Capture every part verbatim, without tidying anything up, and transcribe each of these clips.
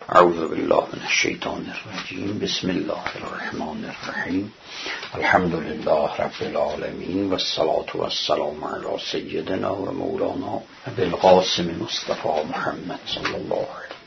اعوذ بالله من الشیطان الرجیم. بسم الله الرحمن الرحیم. الحمد لله رب العالمین و الصلاة و السلام علی سیدنا و مولانا ابی القاسم مصطفی محمد صلی الله علیه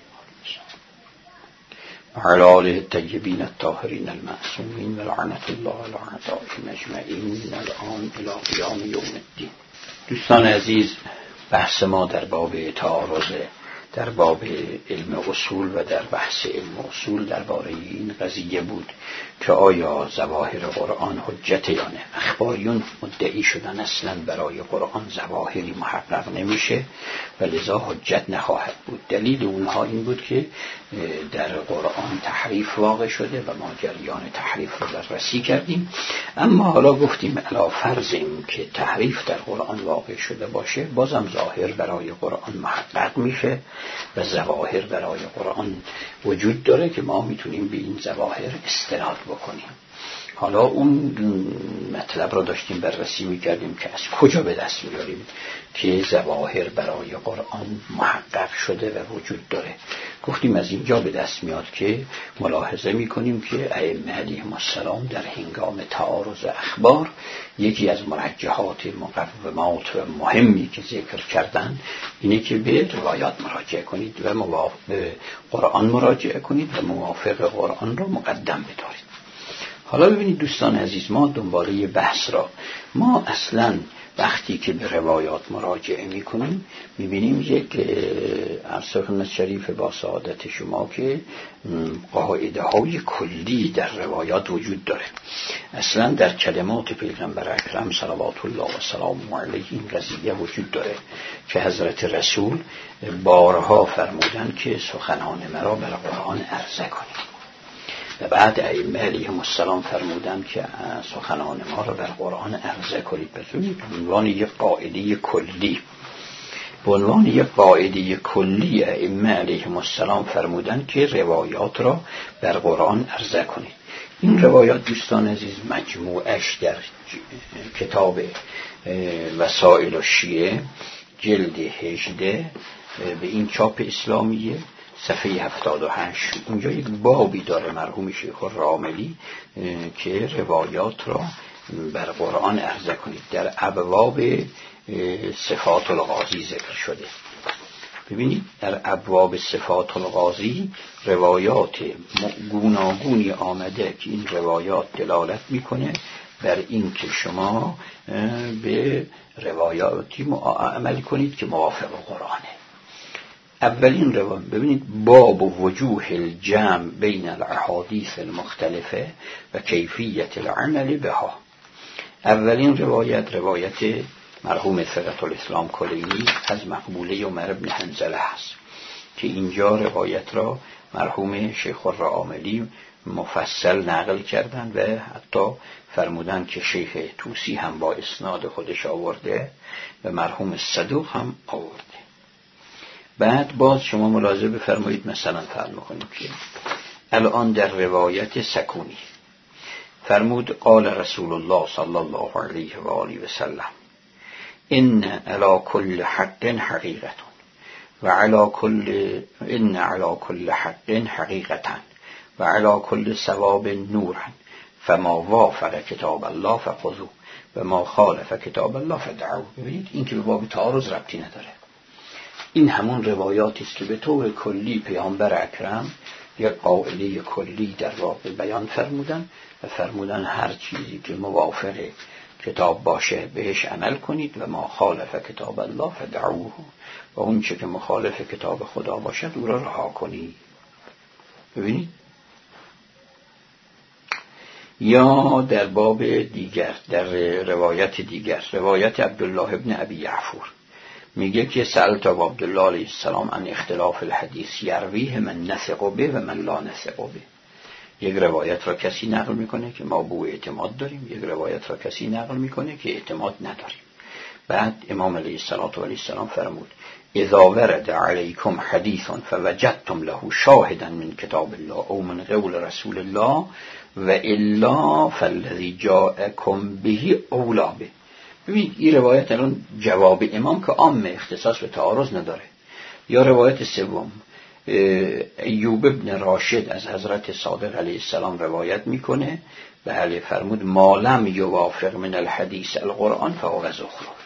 و علی آله الطیبین الطاهرین المعصومین و لعنت الله علی اعدائهم اجمعین من الان الی قیام یوم الدین. دوستان عزیز، بحث ما در باب تعارض در باب علم اصول و در بحث علم اصول درباره این قضیه بود که آیا ظواهر قرآن حجت یا نه. اخباریون مدعی شدن اصلا برای قرآن ظواهری محقق نمیشه و لذا حجت نخواهد بود. دلیل اونها این بود که در قرآن تحریف واقع شده و ما جریان تحریف رو بررسی کردیم. اما حالا گفتیم علی فرضیم که تحریف در قرآن واقع شده باشه، بازم ظاهر برای قرآن محقق میشه و ظواهر برای قرآن وجود داره که ما میتونیم به این ظواهر استناد بکنیم. حالا اون مطلب رو داشتیم بررسی میکردیم که از کجا به دست میاریم که ظواهر برای قرآن محقق شده و وجود داره. گفتیم از اینجا به دست میاد که ملاحظه میکنیم که ائمه علیهم السلام در هنگام تعارض اخبار یکی از مرجحات مقومات و مهمی که ذکر کردن اینه که به روایات مراجعه کنید و موافق قرآن مراجعه کنید و موافق قرآن رو مقدم بدارید. حالا ببینید دوستان عزیز، ما دنباله بحث را ما اصلا وقتی که به روایات مراجعه میکنیم میبینیم یک عرض خدمت شریف با سعادت شما که قاعده های کلی در روایات وجود داره. اصلا در کلمات پیغمبر اکرم صلوات الله و سلام علیه این قضیه وجود داره که حضرت رسول بارها فرمودن که سخنان مرا بر قرآن عرضه کنید و بعد ائمه علیهم السلام فرمودند که سخنان ما را بر قرآن عرضه کنید. ببینید به عنوان یک قاعده کلی به عنوان یک قاعده کلی ائمه علیهم السلام فرمودند که روایات را بر قرآن عرضه کنید. این روایات دوستان عزیز مجموعش در کتاب وسائل الشیعه جلد هجده به این چاپ اسلامیه صفحه هفتاد و هشت اونجا یک بابی داره مرحوم شیخ الراملی که روایات را بر قرآن عرضه کنید. در ابواب صفات الغازی ذکر شده. ببینید در ابواب صفات الغازی روایات گوناگونی آمده که این روایات دلالت میکنه بر این که شما به روایاتی عمل کنید که موافق قرآنه. اولین روایت ببینید باب وجوه الجمع بین الاحادیث المختلفه و کیفیت العمل بها. اولین روایت روایت مرحوم ثقة الاسلام کلینی از مقبوله عمر بن حنظله است که اینجا روایت را مرحوم شیخ الراملی مفصل نقل کردند و حتی فرمودند که شیخ طوسی هم با اسناد خودش آورده و مرحوم صدوق هم آورده. بعد باز شما ملاحظه بفرمایید مثلا فرمود کنید که الان در روایت سکونی فرمود قال رسول الله صلی الله علیه و آله و سلم ان علی کل حق حقیقت و علی کل ان علی کل حق حقیقتا و علی کل ثواب نورا فما وافق کتاب الله فخذوه و ما خالف کتاب الله فدعوه. ببینید این که به باب تعارض ربطی نداره. این همون روایاتی است که به طور کلی پیامبر اکرم یک قاعده کلی در واقع بیان فرمودن و فرمودن هر چیزی که موافق کتاب باشه بهش عمل کنید و ما خالف کتاب الله فدعوه و اون چه که مخالف کتاب خدا باشد او را رها کنید. ببینید یا در باب دیگر در روایت دیگر روایت عبدالله ابن ابی یعفور میگه که سألت ابو عبدالله علیه السلام عن اختلاف الحدیث یرویه من نثق به و من لا نثق به. یک روایت را کسی نقل میکنه که ما بو اعتماد داریم، یک روایت را کسی نقل میکنه که اعتماد نداریم. بعد امام علیه السلام فرمود اذا ورد علیکم حدیث فوجدتم له شاهدا من کتاب الله او من قول رسول الله و الا فالذی جاءکم به اولا به. ببینید این روایت الان جواب امام که عام اختصاص به تعارض نداره. یا روایت سوم ایوب ابن راشد از حضرت صادق علیه السلام روایت میکنه، بله فرمود ما لم یوافق من الحدیث القرآن فهو زخرف.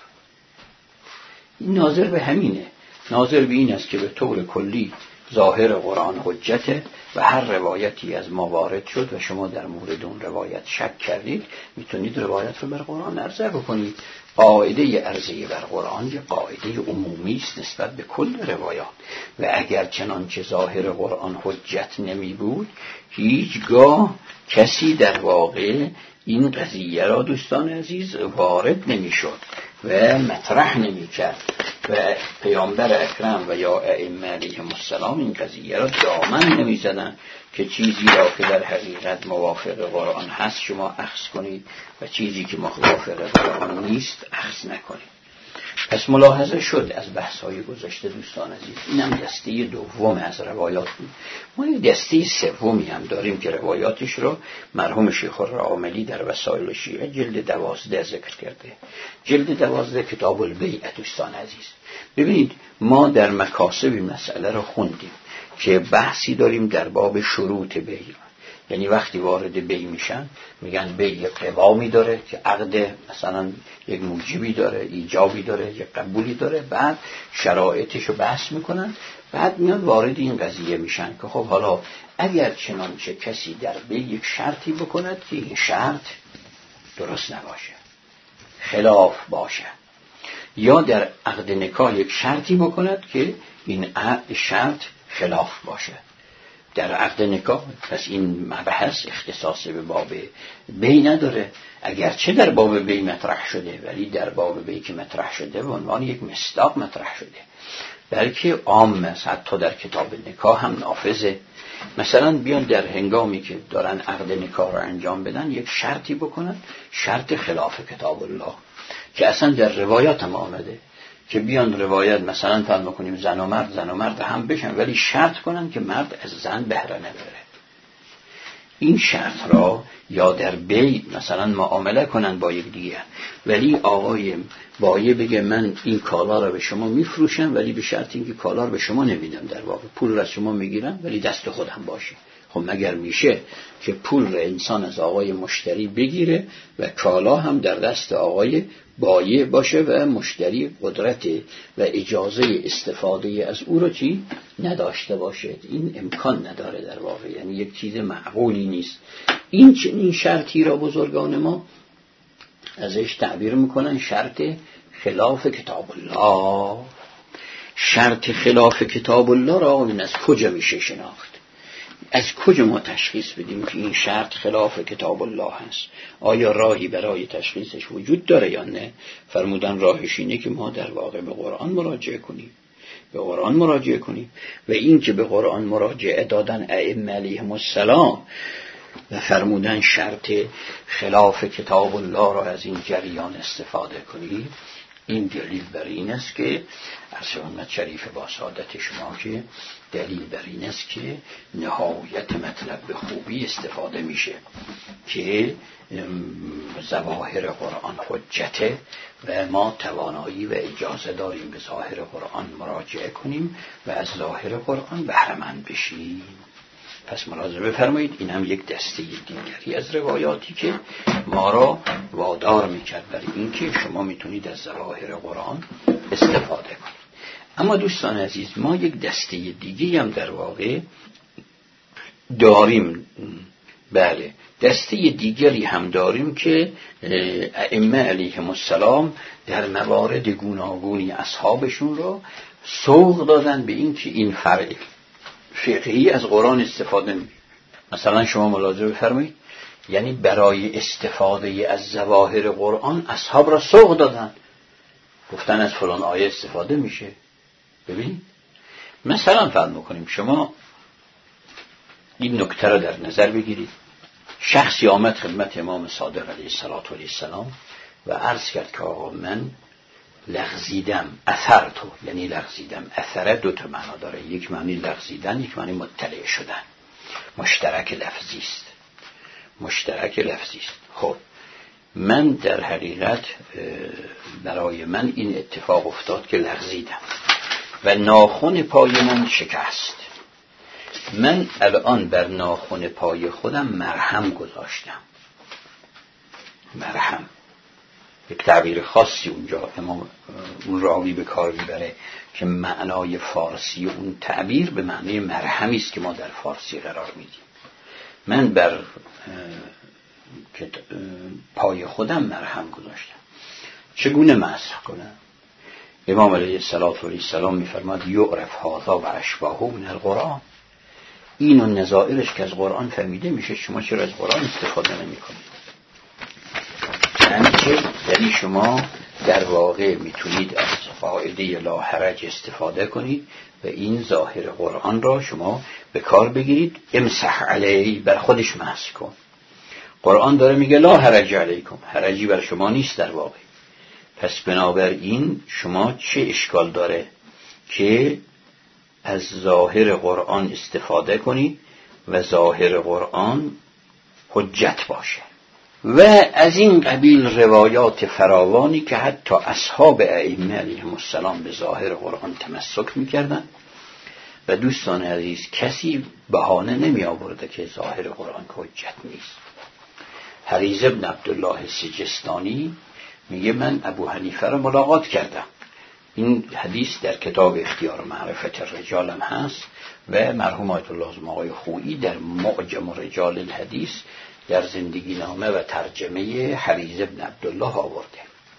این ناظر به همینه، ناظر به این است که به طور کلی ظاهر قرآن حجته و هر روایتی از ما وارد شد و شما در مورد اون روایت شک کردید میتونید روایت رو بر قرآن عرضه بکنید. قاعده عرضه بر قرآن یه قاعده عمومی است نسبت به کل روایات و اگر چنانچه ظاهر قرآن حجت نمی بود هیچگاه کسی در واقع این قضیه را دوستان عزیز وارد نمی شد و مطرح نمی کرد و پیامبر اکرم و یا ائمه علیهم السلام این قضیه را دامن نمی زدن که چیزی را که در حقیقت موافق قرآن هست شما اخذ کنید و چیزی که موافق قرآن نیست اخذ نکنید. پس ملاحظه شد از بحث‌های گذشته دوستان عزیز اینم دسته دوم از روایات بود. ما یک دسته سومی هم داریم که روایاتش رو مرحوم شیخ الراملی در وسائل شیعه جلد دوازده ذکر کرده. جلد دوازده کتاب البیع دوستان عزیز. ببینید ما در مکاسب مسئله رو خوندیم که بحثی داریم در باب شروط بیع، یعنی وقتی وارد بیع میشن میگن بیع قوامی داره که عقد مثلا یک موجبی داره، ایجابی داره، یک قبولی داره، بعد شرایطش رو بحث میکنن، بعد میان وارد این قضیه میشن که خب حالا اگر چنانچه کسی در بیع یک شرطی بکند که این شرط درست نباشه، خلاف باشه، یا در عقد نکاح یک شرطی بکند که این شرط خلاف باشه در عقد نکاح، پس این مبحث اختصاص به باب بی نداره. اگرچه در باب بی مطرح شده ولی در باب بی که مطرح شده به عنوان یک مصداق مطرح شده، بلکه عام است، حتی در کتاب نکاح هم نافذه. مثلا بیان در هنگامی که دارن عقد نکاح رو انجام بدن یک شرطی بکنن، شرط خلاف کتاب الله که اصلا در روایات هم آمده که بیان روایت مثلا فرض کنیم زن و مرد زن و مرد هم بشن ولی شرط کنن که مرد از زن بهره نبره. این شرط را یا در بی مثلا معامله کنن با یک دیگه، ولی آقای بایه بگه من این کالا را به شما میفروشم ولی به شرط اینکه کالا را به شما نمیدم، در واقع پول را از شما میگیرم ولی دست خودم باشه. خب مگر میشه که پول را انسان از آقای مشتری بگیره و کالا هم در دست آقای بایع باشه و مشتری قدرت و اجازه استفاده از او را چی نداشته باشه؟ این امکان نداره در واقع، یعنی یک چیز معقولی نیست. این چنین شرطی را بزرگان ما ازش تعبیر میکنن شرط خلاف کتاب الله. شرط خلاف کتاب الله را من از کجا میشه شناخت؟ از کجا ما تشخیص بدیم که این شرط خلاف کتاب الله هست؟ آیا راهی برای تشخیصش وجود داره یا نه؟ فرمودن راهش اینه که ما در واقع به قرآن مراجعه کنیم، به قرآن مراجعه کنیم و این که به قرآن مراجعه دادن ائمه علیهم السلام و فرمودن شرط خلاف کتاب الله را از این جریان استفاده کنیم، این دلیل بر این است که از سنت شریف با سعادت شما که دلیل بر این است که نهایت مطلب به خوبی استفاده میشه که ظواهر قرآن حجته و ما توانایی و اجازه داریم به ظاهر قرآن مراجعه کنیم و از ظاهر قرآن بهره مند بشیم. پس ملاحظه بفرمایید این هم یک دسته دیگری از روایاتی که ما را وادار میکرد برای اینکه شما میتونید از ظواهر قرآن استفاده کنید. اما دوستان عزیز ما یک دسته دیگری هم در واقع داریم، بله دسته دیگری هم داریم که ائمه علیهم السلام در موارد گوناگونی اصحابشون را سوق دادن به این که این فرع فقهی از قرآن استفاده می. مثلا شما ملاحظه بفرمایید، یعنی برای استفاده از ظواهر قرآن اصحاب را سوق دادن، گفتن از فلان آیه استفاده میشه. ببینید مثلا فرض میکنیم شما این نکته را در نظر بگیرید، شخصی آمد خدمت امام صادق علیه السلام و عرض کرد که آقا من لغزیدم، اثر تو یعنی لغزیدم، اثر دو تا معنا داره، یک معنی لغزیدن، یک معنی مطلع شدن، مشترک لفظی است، مشترک لفظی است. خب من در حقیقت برای من این اتفاق افتاد که لغزیدم و ناخن پای من شکست. من الان بر ناخن پای خودم مرهم گذاشتم. مرهم یک تعبیر خاصی اونجا امام اون راوی به کار میبره که معنای فارسی اون تعبیر به معنی مرهمی است که ما در فارسی قرار میدیم. من بر پای خودم مرهم گذاشتم. چگونه مسح کنم؟ امام علیه السلام میفرماد یعرف هذا و اشباهه من القرآن. این و نظائرش که از قرآن فهمیده میشه، شما چرا از قرآن استفاده نمی کنید؟ یعنی شما در واقع میتونید از قاعده لا حرج استفاده کنید و این ظاهر قرآن را شما به کار بگیرید. امسح علیه، بر خودش مسح کن. قرآن داره میگه لا حرج علیکم، حرجی بر شما نیست در واقع. پس بنابراین شما چه اشکال داره که از ظاهر قرآن استفاده کنید و ظاهر قرآن حجت باشه. و از این قبیل روایات فراوانی که حتی اصحاب ائمه علیهم السلام به ظاهر قرآن تمسک میکردن و دوستان عزیز کسی بهانه نمی آورده که ظاهر قرآن حجت نیست. حریز ابن عبدالله سجستانی میگه من ابو حنیفه را ملاقات کردم. این حدیث در کتاب اختیار و معرفت الرجال هم هست و مرحوم آیت الله آقای خویی در معجم رجال الحدیث در زندگی نامه و ترجمه حریز ابن عبدالله آورده.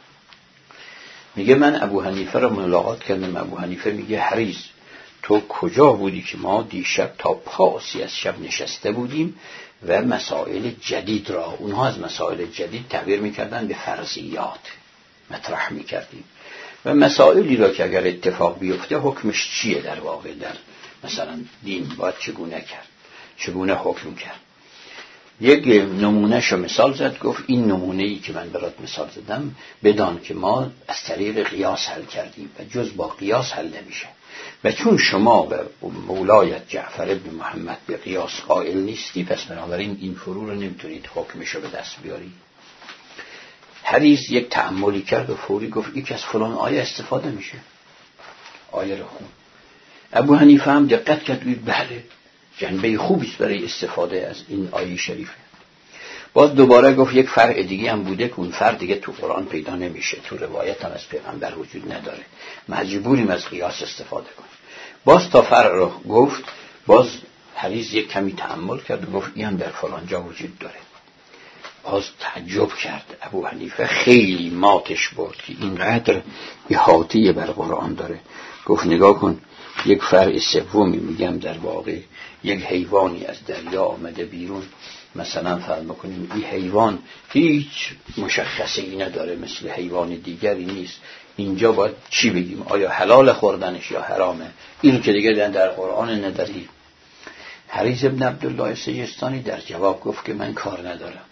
میگه من ابو حنیفه را ملاقات کردم. ابو حنیفه میگه حریز تو کجا بودی که ما دیشب تا پاسی از شب نشسته بودیم و مسائل جدید را، اونها از مسائل جدید تعبیر میکردن به فرضیات مطرح میکردیم و مسائلی را که اگر اتفاق بیفته حکمش چیه در واقع در مثلا دین باید چگونه کرد، چگونه حکم کرد. یک نمونهشو مثال زد، گفت این نمونه‌ای که من برات مثال زدم بدان که ما از طریق قیاس حل کردیم و جز با قیاس حل نمیشه و چون شما به مولایت جعفر ابن محمد به قیاس قائل نیستی پس بنابراین این فرو رو نمیتونید حکمشو به دست بیاری. حریز یک تأملی کرد و فوری گفت یک از فلان آیه استفاده میشه، آیه رو خون. ابو حنیفه هم دقت کرد و بله جنبه خوبی است برای استفاده از این آیه شریفه. باز دوباره گفت یک فرع دیگه هم بوده که اون فرع دیگه تو قرآن پیدا نمیشه، تو روایت هم از پیغمبر وجود نداره، مجبوریم از قیاس استفاده کنیم. باز تا فرع رو گفت، باز حریز یک کمی تأمل کرد و گفت این هم در فلان جا وجود داره. باز تعجب کرد ابو حنیفه، خیلی ماتش برد که اینقدر احاطه بر قرآن داره. گفت نگاه کن یک فرع سومی میگم در واقع یک حیوانی از دریا آمده بیرون، مثلا فرض بکنیم این حیوان هیچ مشخصی نداره، مثل حیوان دیگری نیست، اینجا باید چی بگیم؟ آیا حلال خوردنش یا حرامه؟ اینو که دیگه در قرآن نداری. حریز ابن عبدالله سجستانی در جواب گفت که من کار ندارم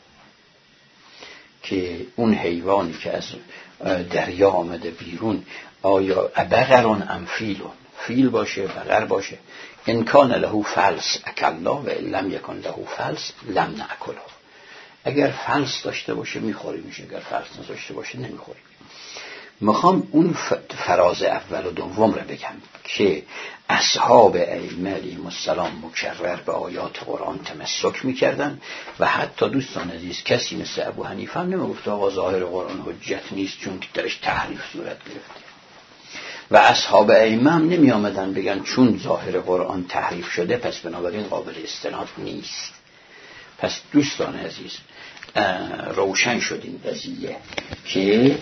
که اون حیوانی که از دریا آمده بیرون آیا بقرون ام فیلون، فیل باشه بقر باشه، ان کان له فلس اکلا و لم یکن له فلس لم ناکله. اگر فلس داشته باشه میخوریم، میشه اگر فلس نداشته باشه نمیخوریم. میخوام اون فراز اول و دوم رو بگم که اصحاب ائمه علیهم السلام مکرر به آیات قرآن تمسک میکردن و حتی دوستان عزیز کسی مثل ابو حنیفه هم نمیگفت آقا ظاهر قرآن حجت نیست چون که درش تحریف صورت گرفته، و اصحاب ائمه هم نمی آمدن بگن چون ظاهر قرآن تحریف شده پس بنابراین قابل استناد نیست. پس دوستان عزیز روشن شد این قضیه که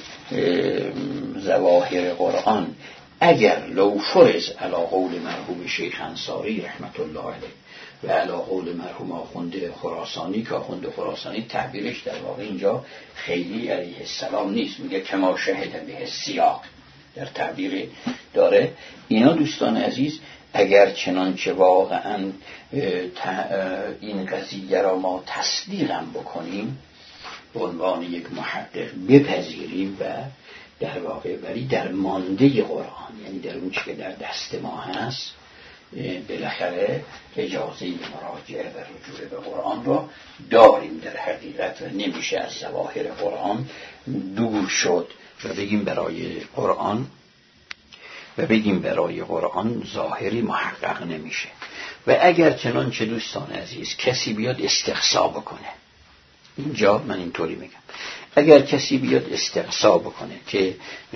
ظواهر قرآن اگر لو فرض علی قول مرحوم شیخ انصاری رحمت الله علیه و علی قول مرحوم آخوند خراسانی که آخوند خراسانی تعبیرش در واقع اینجا خیلی علیه السلام نیست، میگه کما شهد به سیاق در تعبیر داره. اینا دوستان عزیز اگر چنانچه واقعا این قضیه را ما تصدیقم بکنیم به عنوان یک محقق بپذیریم و در واقع ولی در مانده قرآن، یعنی در اون چی که در دست ما هست، بالاخره اجازه مراجعه و رجوع به قرآن را داریم در حقیقت و نمیشه از ظواهر قرآن دور شد و بگیم برای قرآن و بگیم برای قرآن ظاهری محقق نمیشه. و اگر چنانچه دوستان عزیز کسی بیاد استقصا بکنه، اینجا من اینطوری میگم، اگر کسی بیاد استقصا بکنه که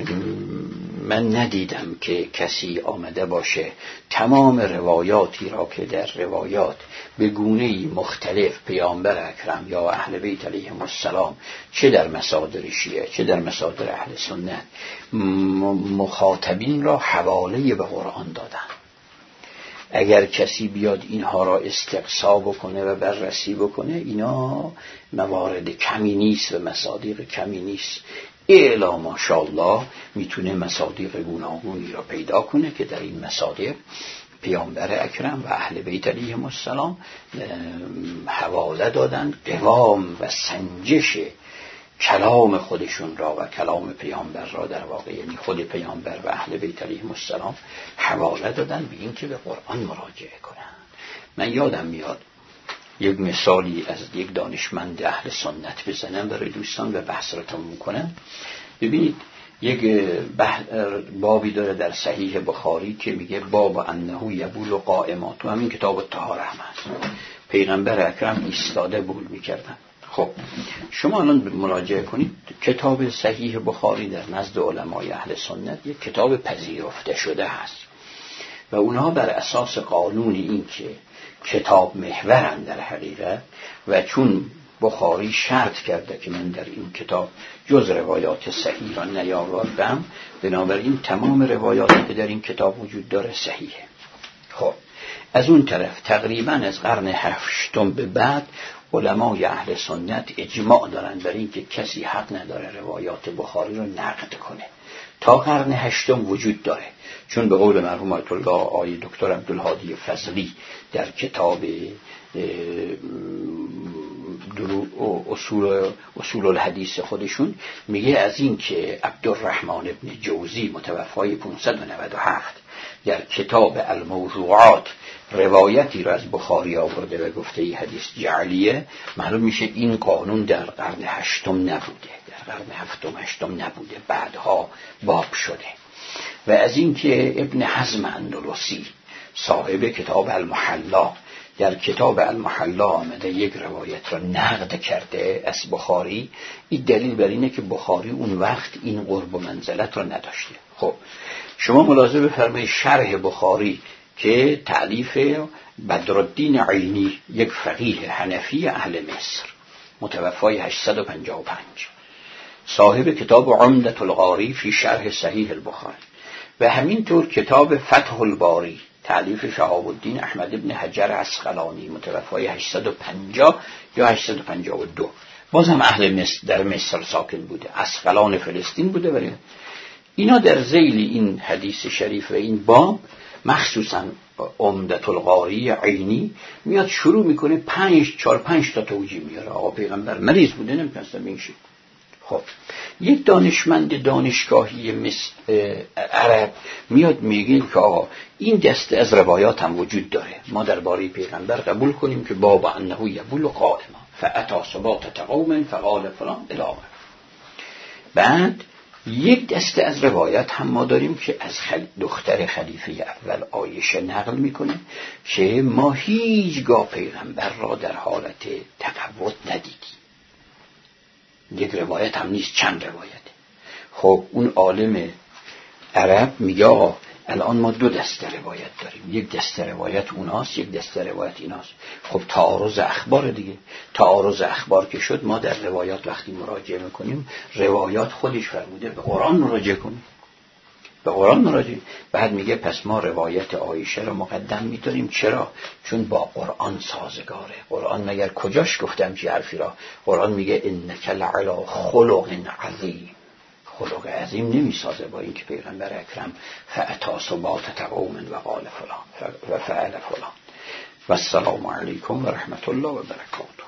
من ندیدم که کسی آمده باشه تمام روایاتی را که در روایات به گونه‌ای مختلف پیامبر اکرم یا اهل بیت علیهم السلام چه در مصادر شیعه چه در مصادر اهل سنت مخاطبین را حواله به قرآن دادن، اگر کسی بیاد اینها را استقصا بکنه و بررسی بکنه، اینا موارد کمی نیست و مصادیق کمی نیست. الا ماشاءالله میتونه مصادیق گوناگونی را پیدا کنه که در این مصادیق پیامبر اکرم و اهل بیت علیهم السلام حواله دادن قوام و سنجش کلام خودشون را و کلام پیامبر را، در واقع یعنی خود پیامبر و اهل بیت علیهم السلام حواله دادن به این که به قرآن مراجعه کنن. من یادم میاد یک مثالی از یک دانشمند اهل سنت بزنم برای دوستان و بحث را تموم کنم. ببینید یک بابی داره در صحیح بخاری که میگه باب انه یبول قائما، تو همین کتاب طهاره هم هست، پیغمبر اکرم ایستاده بول میکردن. خب شما الان مراجعه کنید، کتاب صحیح بخاری در نزد علمای اهل سنت یک کتاب پذیرفته شده هست و اونها بر اساس قانون این که کتاب محورن در حقیقت، و چون بخاری شرط کرده که من در این کتاب جز روایات صحیح را نیاوردم، بنابراین تمام روایاتی که در این کتاب وجود داره صحیحه. خب از اون طرف تقریبا از قرن هفتم به بعد علمای اهل سنت اجماع دارن بر این که کسی حق نداره روایات بخاری رو نقد کنه. تا قرن هشتم وجود داره، چون به قول مرحوم آیت الله آقای دکتر عبدالهادی فضلی در کتاب اصول اصول الحدیث خودشون میگه از این که عبدالرحمن ابن جوزی متوفای پانصد و نود و هفت در کتاب الموضوعات روایتی را از بخاری آورده و گفته ای حدیث جعلیه، معلوم میشه این قانون در قرن هشتم نبوده، در قرن هفتم هشتم نبوده، بعدها باب شده. و از این که ابن حزم اندلسی صاحب کتاب المحلا در کتاب المحلا آمده یک روایت را نقد کرده از بخاری، این دلیل بر اینه که بخاری اون وقت این قرب و منزلت را نداشته. خب شما ملاحظه بفرمایید شرح بخاری که تألیف بدرالدین عینی، یک فقیه حنفی اهل مصر متوفای هشتصد و پنجاه و پنج، صاحب کتاب عمدة القاری فی شرح صحیح البخاری، و همینطور کتاب فتح الباری تألیف شهاب الدین احمد ابن حجر عسقلانی متوفای هشتصد و پنجاه یا هشتصد و پنجاه و دو، باز هم اهل مصر، در مصر ساکن بوده، عسقلان فلسطین بوده. ولی اینا در ذیل این حدیث شریف و این باب، مخصوصا عمدة القاری عینی میاد شروع میکنه پنج چهار پنج تا توجیه میاره. آقا پیغمبر مریض بوده نمیتونسته بینشه. خب یک دانشمند دانشگاهی مثل عرب میاد میگه که آقا این دسته از روایات هم وجود داره، ما درباره پیغمبر قبول کنیم که باب انه یبول قائما فاتی ثبات قوم فقال فلان الی آخر. بعد یک دسته از روایت هم ما داریم که از خل... دختر خلیفه اول عایشه نقل میکنه که ما هیچگاه پیغمبر را در حالت تقوت ندیدیم. یک روایت هم نیست، چند روایته. خب اون عالم عرب میگه آقا الان ما دو دسته روایت داریم، یک دسته روایت اوناست، یک دسته روایت ایناست. خب تعارض اخبار دیگه، تعارض اخبار که شد، ما در روایات وقتی مراجعه میکنیم روایات خودش فرموده به قرآن مراجعه کنیم، به قرآن مراجعه. بعد میگه پس ما روایت عایشه رو مقدم میداریم. چرا؟ چون با قرآن سازگاره. قرآن مگر کجاش گفتم چی حرفی را؟ قرآن میگه انک لعلی خلق عظیم. خلق عظیم نمیسازه با اینکه پیغمبر اکرم فاتی ثبات قوم و قال فلان و فعل فلان. و السلام علیکم و رحمت الله و برکاته.